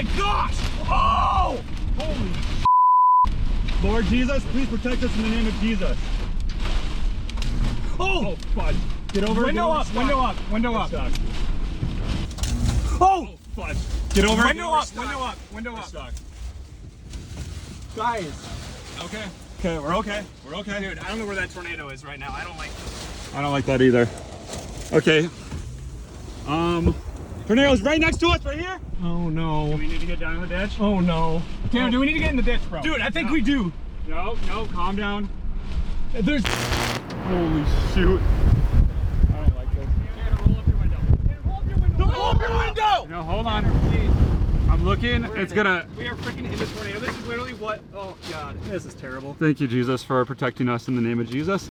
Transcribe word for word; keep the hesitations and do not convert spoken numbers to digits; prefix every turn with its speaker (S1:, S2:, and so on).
S1: my gosh! Oh! Holy
S2: Lord Jesus, please protect us in the name of Jesus.
S1: Oh!
S2: Oh, fudge. Get over.
S1: Window
S2: get over,
S1: up,
S2: stuck.
S1: window up, window up.
S2: Stuck.
S1: Oh!
S2: Oh, fudge. Get over.
S1: Window
S2: get over,
S1: up,
S2: stuck.
S1: window up, window
S2: We're
S1: up.
S2: stuck.
S1: Guys.
S2: Okay. Okay, we're okay. We're okay.
S1: Dude, I don't know where that tornado is right now. I don't like this.
S2: I don't like that either. Okay. Um, tornado's right next to us, right here.
S1: Oh no.
S2: Do we need to get down in the ditch?
S1: Oh no. Damn,
S2: Oh.
S1: do we need to get in the ditch, bro? Dude, I think
S2: No.
S1: we do.
S2: No, no, calm down.
S1: There's.
S2: Holy shoot. I don't like this.
S1: Roll up your window. Roll up your window. Roll up your window!
S2: No, hold on. I'm looking.
S1: We're
S2: It's
S1: in it.
S2: gonna.
S1: We are freaking in the tornado. This is literally what. Oh god. This is terrible.
S2: Thank you, Jesus, for protecting us in the name of Jesus.